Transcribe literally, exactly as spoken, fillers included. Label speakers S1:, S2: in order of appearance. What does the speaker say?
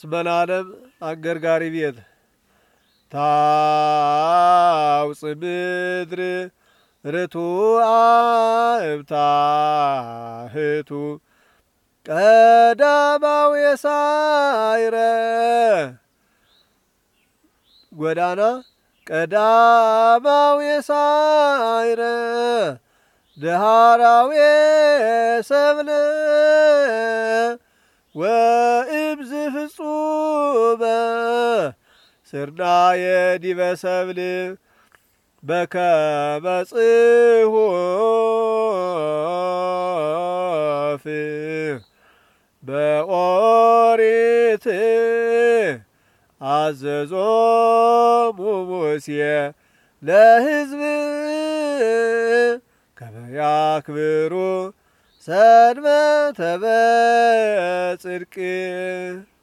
S1: እስመላለም አገርጋሪ ቤት ታውፅ ምድር ርቱዐ እብታህቱ ቀዳማዊ ሳይረ ጎዳና ቀዳማዊ ሳይረ ደሃራዊ ሰብለ ወእብዝ ፍጹመ ስርናየ ዲበ ሰብል በከመ ጽሑፍ በኦሪት አዘዞሙ ሙሴ ለሕዝብ ከመ ያክብሩ ሰንበተ በጽድቅ